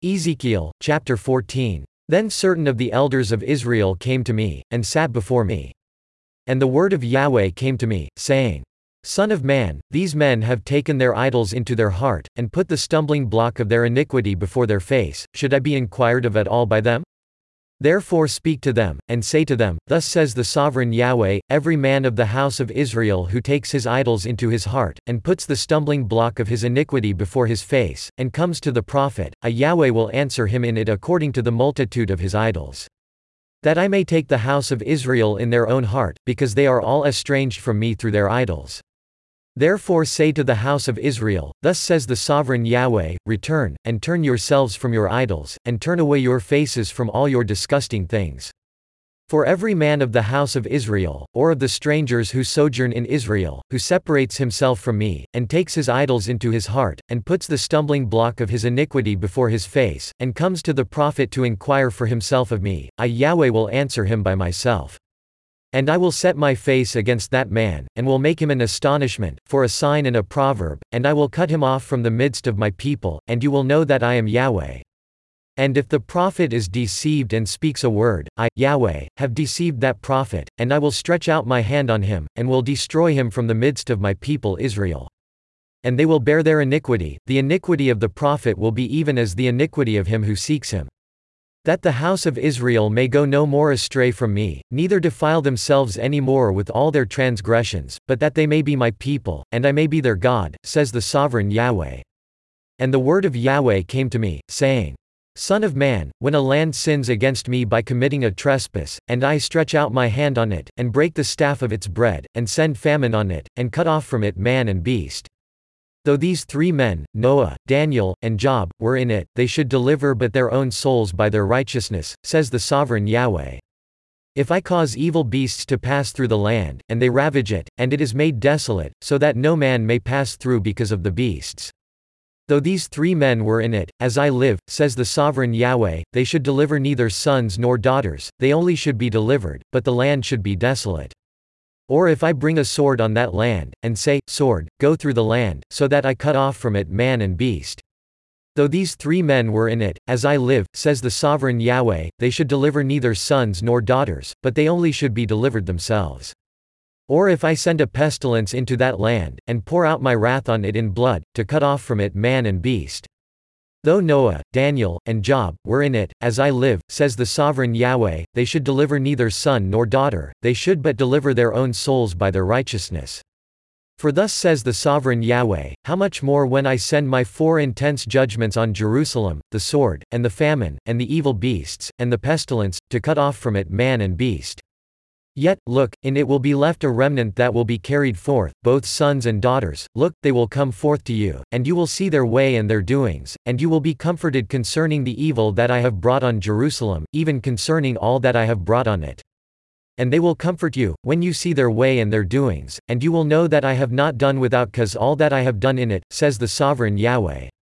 Ezekiel, chapter 14. Then certain of the elders of Israel came to me, and sat before me. And the word of Yahweh came to me, saying, Son of man, these men have taken their idols into their heart, and put the stumbling block of their iniquity before their face. Should I be inquired of at all by them? Therefore speak to them, and say to them, Thus says the sovereign Yahweh, every man of the house of Israel who takes his idols into his heart, and puts the stumbling block of his iniquity before his face, and comes to the prophet, I Yahweh will answer him in it according to the multitude of his idols. That I may take the house of Israel in their own heart, because they are all estranged from me through their idols. Therefore say to the house of Israel, Thus says the sovereign Yahweh, Return, and turn yourselves from your idols, and turn away your faces from all your disgusting things. For every man of the house of Israel, or of the strangers who sojourn in Israel, who separates himself from me, and takes his idols into his heart, and puts the stumbling block of his iniquity before his face, and comes to the prophet to inquire for himself of me, I Yahweh will answer him by myself. And I will set my face against that man, and will make him an astonishment, for a sign and a proverb, and I will cut him off from the midst of my people, and you will know that I am Yahweh. And if the prophet is deceived and speaks a word, I, Yahweh, have deceived that prophet, and I will stretch out my hand on him, and will destroy him from the midst of my people Israel. And they will bear their iniquity, the iniquity of the prophet will be even as the iniquity of him who seeks him. That the house of Israel may go no more astray from me, neither defile themselves any more with all their transgressions, but that they may be my people, and I may be their God, says the sovereign Yahweh. And the word of Yahweh came to me, saying, Son of man, when a land sins against me by committing a trespass, and I stretch out my hand on it, and break the staff of its bread, and send famine on it, and cut off from it man and beast. Though these three men, Noah, Daniel, and Job, were in it, they should deliver but their own souls by their righteousness, says the sovereign Yahweh. If I cause evil beasts to pass through the land, and they ravage it, and it is made desolate, so that no man may pass through because of the beasts. Though these three men were in it, as I live, says the sovereign Yahweh, they should deliver neither sons nor daughters, they only should be delivered, but the land should be desolate. Or if I bring a sword on that land, and say, Sword, go through the land, so that I cut off from it man and beast. Though these three men were in it, as I live, says the sovereign Yahweh, they should deliver neither sons nor daughters, but they only should be delivered themselves. Or if I send a pestilence into that land, and pour out my wrath on it in blood, to cut off from it man and beast. Though Noah, Daniel, and Job, were in it, as I live, says the sovereign Yahweh, they should deliver neither son nor daughter, they should but deliver their own souls by their righteousness. For thus says the sovereign Yahweh, how much more when I send my 4 intense judgments on Jerusalem, the sword, and the famine, and the evil beasts, and the pestilence, to cut off from it man and beast. Yet, look, in it will be left a remnant that will be carried forth, both sons and daughters, look, they will come forth to you, and you will see their way and their doings, and you will be comforted concerning the evil that I have brought on Jerusalem, even concerning all that I have brought on it. And they will comfort you, when you see their way and their doings, and you will know that I have not done without cause all that I have done in it, says the sovereign Yahweh.